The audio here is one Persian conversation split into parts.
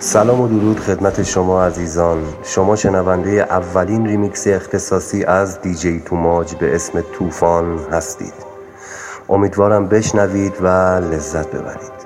سلام و درود خدمت شما عزیزان. شما شنونده اولین ریمیکس اختصاصی از دیجی توماج به اسم طوفان هستید. امیدوارم بشنوید و لذت ببرید.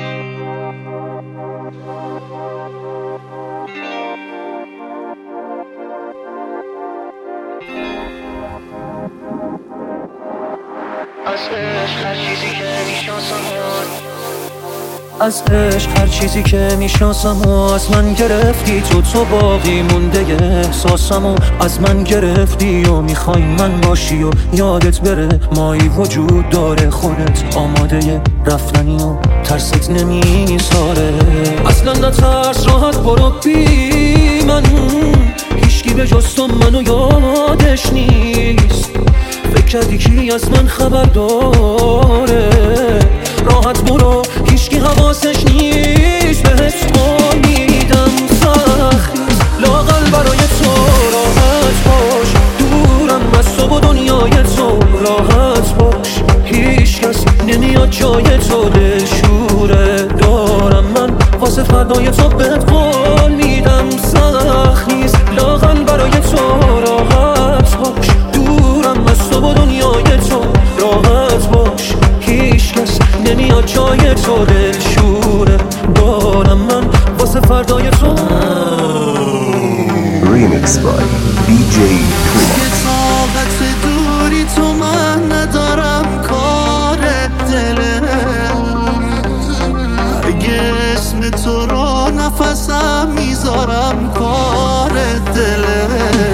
از عشق هر چیزی که میشناسم و از من گرفتی تو باقی مونده احساسم و از من گرفتی و میخوای من باشی و یادت بره مایی وجود داره، خودت آماده رفتنی و ترست نمیساره. اصلا نترس، راحت برو بی من، هیچکی به جز تو منو یادش نیست. فکر کردی کی از من خبر داره؟ راحت برو، هیچکی حواسش نیست. بهت قول میدم سخت نیست، لااقل برای تو راحت باش. دورم از تو و دنیای تو راحت باش. هیچ کس نمیاد جای تو، دلشوره دارم من واسه فردای تو. بهت قول میدم سخت نیست، لااقل برای تو راحت باش. دورم از تو و دنیای تو راحت باش. هیچ کس نمیاد جای تو، دلشوره دارم من واسه فردای تو. ریمیکس بای دیجی توماج. طاقت دوری تو من ندارم، کار دله. اگه اسم تو رو نفسم میذارم، کار دله.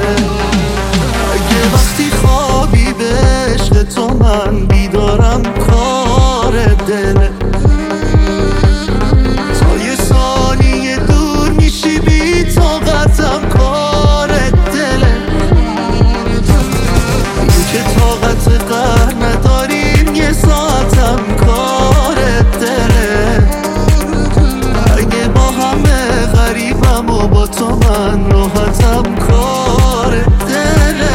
اگه وقتی خوابی به عشق تو من بیدارم، کار دله. تا یه ثانیه دور میشی بی طاقتم، کار دله. این که طاقت قهر نداریم یه ساعتم، کار دله. اگه با همه غریبم و با تو من راحتم، کار دله.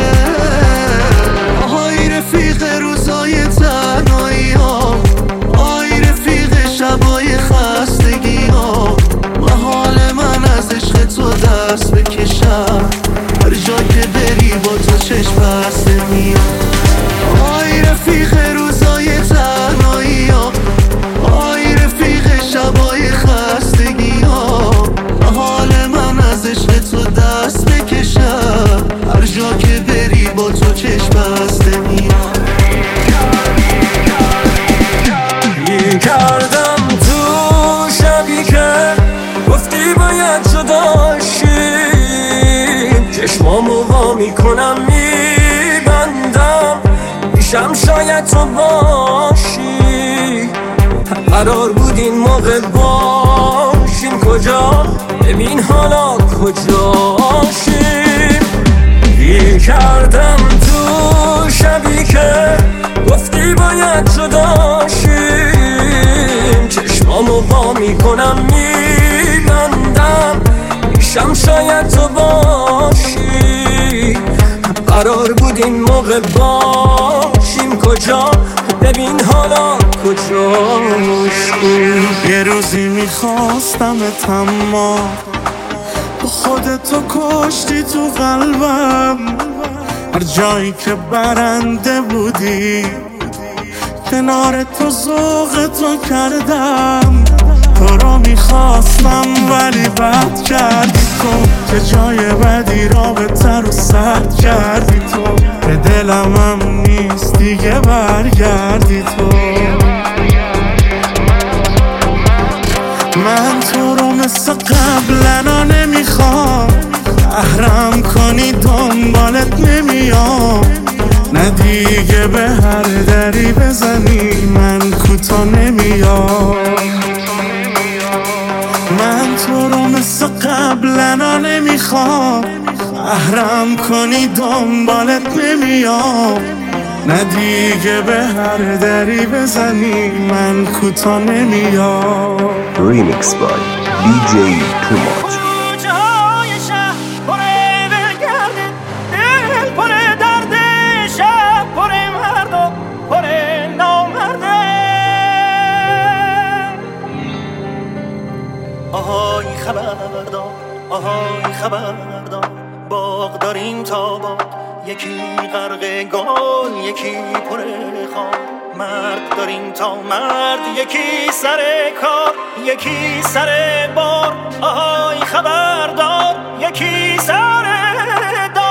آهای رفیق روزای تنهایی ها، آهای رفیق شبای خستگی ها. محال من از عشق تو دست بکشم، هر جا که بری با تو چشم بسته میام. آهای رفیق روزای تنهایی ها، آهای رفیق شبای خستگی ها. محال من از عشق تو دست بکشم، هر جا که بری با تو چشم بسته میام. گیر کردم تو شبی که گفتی باید جدا شیم. چشمامو وا میکنم میبندم، پیشم شاید تو باشی. قرار بود این موقع باشیم کجا؟ ببین حالا کجاشیم. گیر کردم تو شبی که گفتی باید جدا شیم. چشمامو وا میکنم میبندم، پیشم شاید تو باشی. قرار بود این موقع باشیم کجا؟ ببین حالا کجاشیم. یه روزی میخواستمت اما با خودتو کشتی تو قلبم. هر جایی که برنده بودی کنار تو ذوق تو کردم. تو رو میخواستم ولی بد کردی تو، که جای بدی رابطه رو سرد کردی تو. به دلم هم نیست دیگه برگردی تو. من تو رو مثل قبلنا نمیخوام، احرام کنی دنبالت نمیام. نه دیگه به هر دری بزنی من کوتا نمیام. من تو رو مثل قبلنا نمیخوام، احرام کنی دنبالت نمیام. نه دیگه به هر دری بزنی من کوتا نمیام. ریمیکس بای دیجی توماج. آهای آهای خبردار باغ داریم تا باغ، یکی غرق گل یکی پر خار. مرد داریم تا مرد، یکی سر کار یکی سر بار. آهای خبردار یکی سر دار.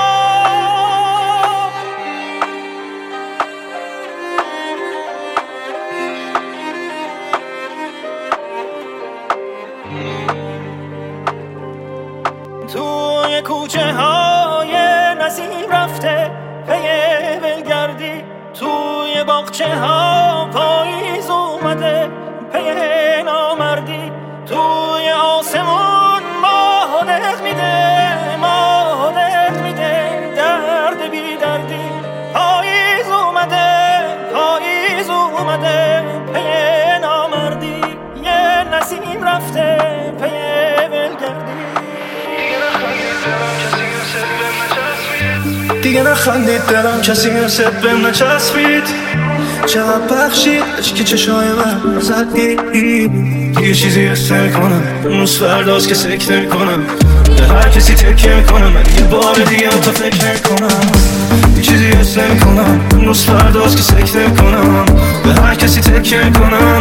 توی کوچه های نسیم رفته پی ولگردی، توی باغچه ها پاییز اومده پی نامردی. توی آسمون ماه دق میده ماه دق میده درد بی دردی. پاییز اومده پی نامردی، یه نسیم رفته پی ولگردی. دیگه نخندید دلم کسی مثل بهم نچسبید. چقدر بخشید اشکی چشای من زدی. دیگه چیزی حس نمی‌کنم، اون روز فرداست که سکت نمی‌کنم. به هر کسی تکیه می‌کنم، من یه بار دیگه هم تا فکر نمی‌کنم. دیگه چیزی حس نمی‌کنم، اون روز فرداست که سکت نمی‌کنم. به هر کسی تکیه می‌کنم.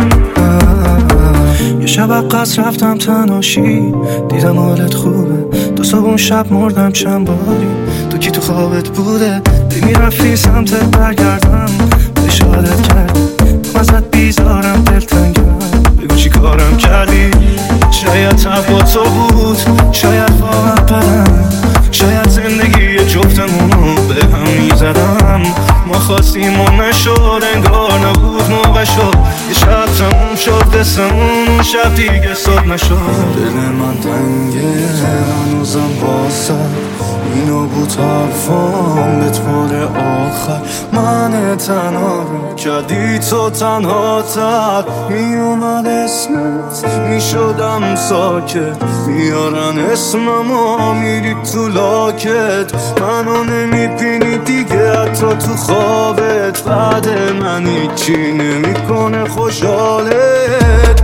یه شب قصر رفتم تناشی، دیدم حالت خوبه. دو صبح شب مردم چند باری، تو کی تو خوابت بوده؟ میرفتی سمتت برگردم، اشارت کردی ازت بیزارم دلتنگم. بگو چی کارم کردی؟ شاید تب با تو بود، شاید واقعا بدم، شاید زندگی جفتمونو به هم میزدم. ما خواستیم و نشد، انگار نبود موقع شد. یه شب تموم شد قصمون، اون شب دیگه صبح نشد. دل من تنگه هنوزم واسه اینو بود حرفام به طور آخر. من تنها رو کردی تو تنها تر، میومد اسمت میشدم ساکت. میارن اسممو میری تو لاکت، منو نمیبینی دیگه حتی تو خوابت. بعد من هیچی نمیکنه خوشحالت.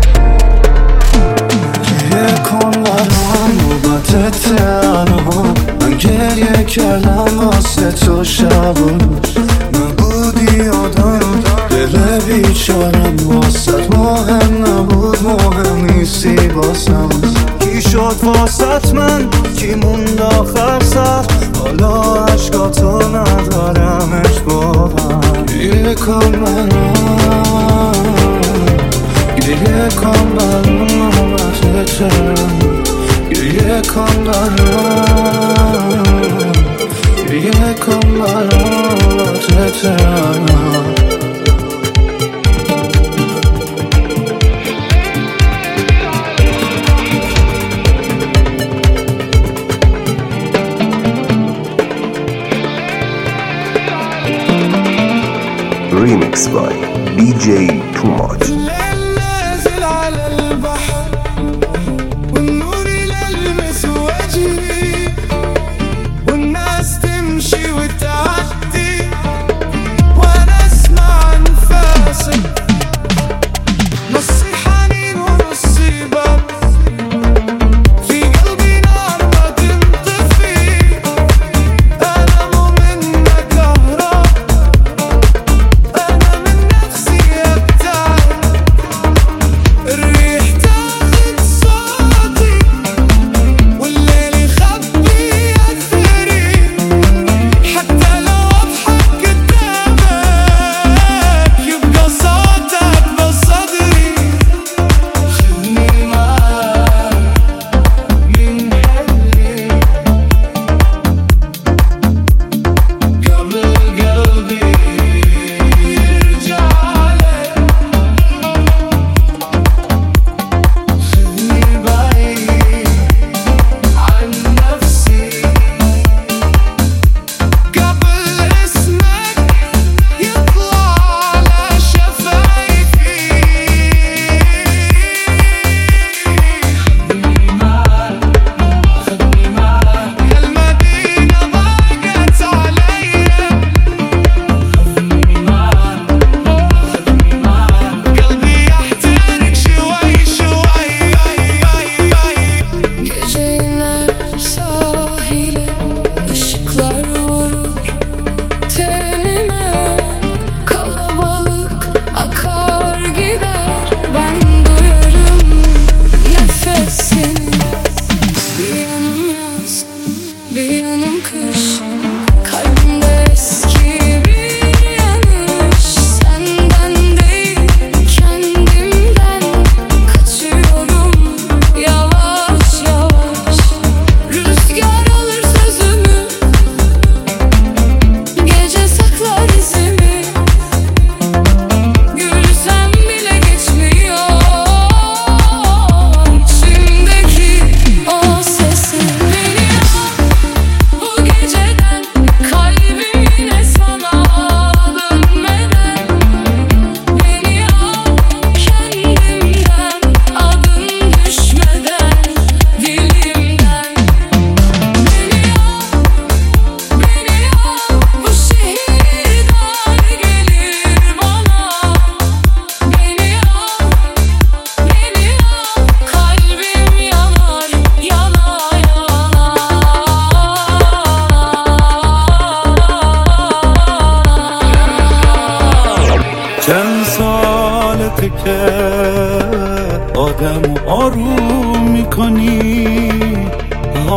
گریه کن برام نوبت تنها، من گریه کردم واسه تو شب و روز. نبودی آدم دل بیچارم، واسط مهم نبود مهم نیستی باسم. کی شد واسط من، کی موند آخر سر، حالا عشقاتو ندارمش باور. گریه کن برام، گریه کن برام نوبت تنها. گریه کن برام، گریه کن برام تنها. Remix by DJ Too Much.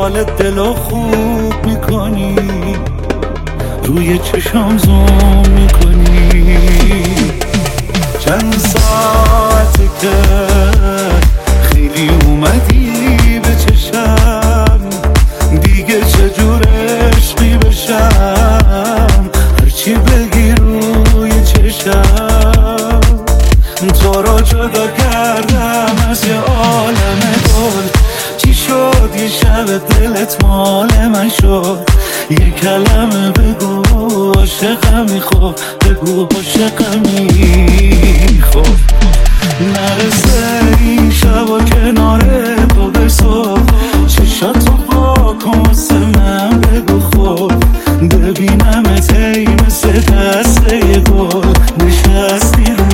حال دلو خوب میکنی، روی چشام زوم میکنی. چند ساعته که خیلی اومدی به چشم، دیگه چجور عشقی بشم، هرچی بگی روی چشم. تو رو جدا کردم از یه عالم گل، چی شد یه شب دلت مال من شد؟ یه کلمه بگو عاشقمی، خب بگو عاشقمی، خب نرسه این شب و کنار تو به صبح، چشاتو پاکن واسه من بگو خب، ببینمت ای مثل دسته گل نشستی رو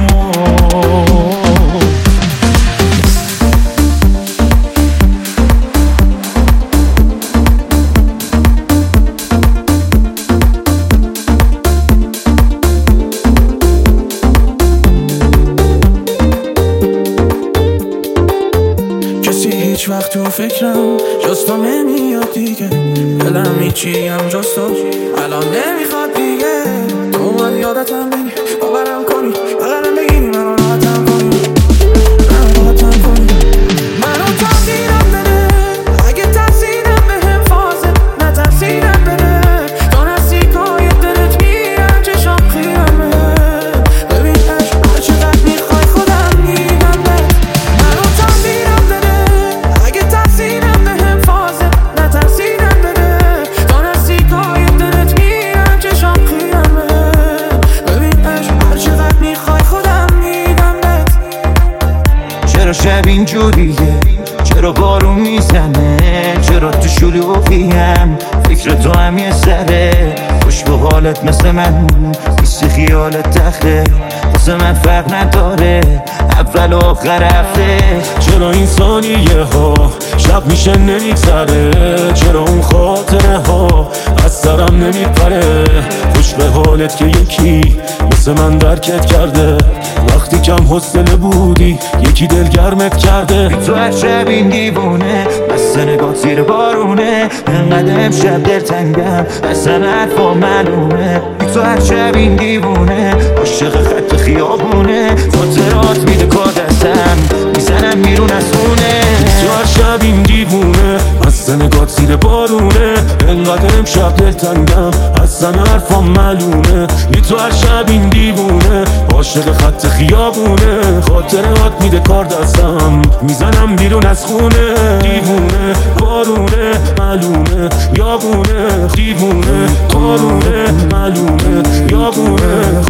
هیچ وقت تو فکرم جز تو نمیاد دیگه، دلم هیچی هم جز تو الان نمیخواد دیگه. تو اومد یادتم بگی باورم کنی، بغلم بگیری منو راحتم کنی، منو راحتم کنی، منو تاثیرم بده. اگه تاثیرم به هم فازه نه تاثیرم بده، تو نزدیکای دلت میرم چشام خیامه. ببین عشق هر چقدر میخوای خودم میدم به، منو تاثیرم بده. اگه تاثیرم به هم فازه نه تاثیرم بده، تو نزدیکای دلت میرم چشام خیامه. ببین عشق هر چقدر میخوای خودم میدم به. چرا شب اینجوریه؟ چرا بارون میزنه؟ چرا تو شلوغیم؟ فکر تو هم یه سره، خوش به حالت مثل من نیست، خیالت تخته واسه من فرق نداره اول و آخر هفته. چرا این ثانیه ها شب میشه نمیگذره؟ چرا اون خاطره ها از سرم نمیپره؟ خوش به حالت که یکی مثل من درکت کرده، وقتی کم حوصله بودی یکی دلگرمت کرده. تو هر شب این دیوونه بس نگاه زیر بارونه، انقدر امشب دلتنگم اصلا حرفا معلومه. تو هر شب این دیوونه عاشق خط خیابونه، خاطرات میده کار دستم میزنم بیرون از خونه. تو هر شب این دیوونه اصلا نگاه زیر بارونه، انقدر امشب دلتنگم اصلا حرفا معلومه. تو هر شب این دیوونه عاشق خط خیابونه، خاطرات میده کار دستم میزنم بیرون از خونه. دیوونه بارونه معلومه یابونه، دیوونه بارونه معلومه یابونه.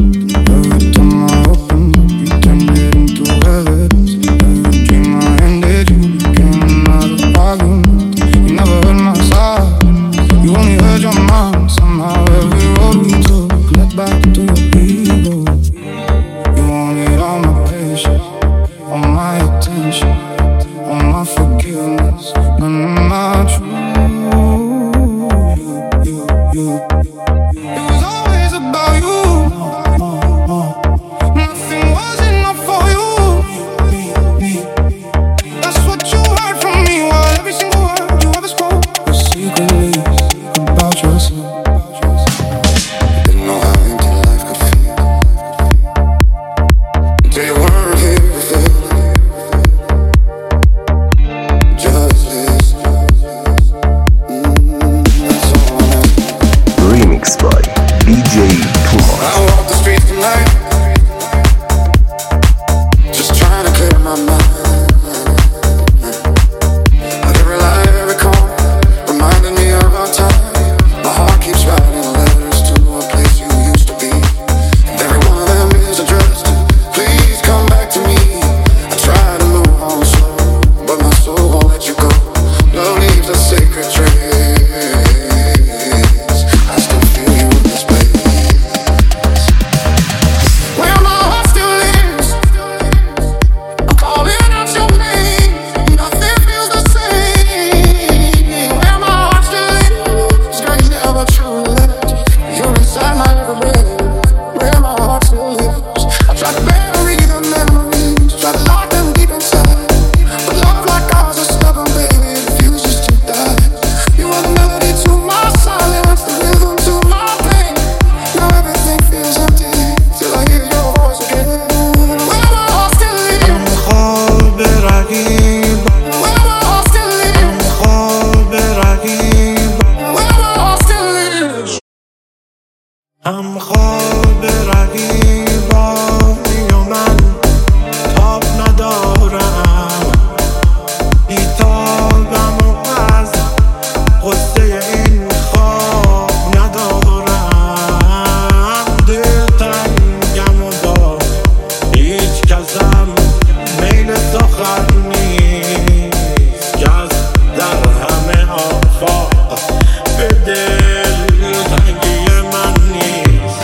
هم خواب رقیبانی و من تاب ندارم، بیتابم و از قصه این خواب ندارم. دلتنگم و با هیچ کسم میل سخن نیست که از در همه آفاق به دلتنگی من نیست.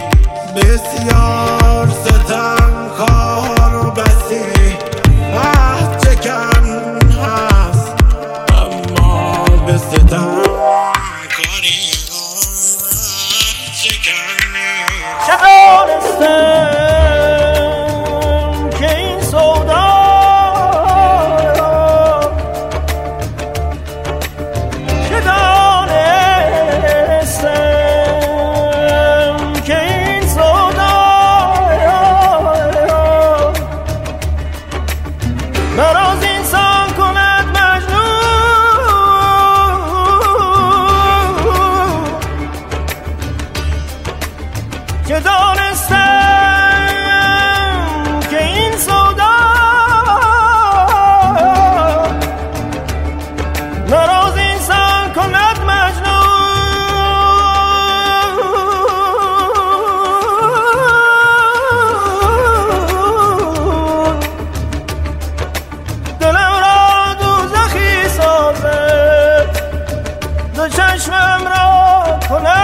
بسیار ستمکار و بسی عهد چکن هست، اما به ستمکاری چکن نیست. چه دانستم که این سودا چه دانستم که این سودا مرا زینسان کند مجنون. چه دانستم که این سودا مرا زینسان کند مجنون. دلم را دوزخی سازد، دو چشمم را کند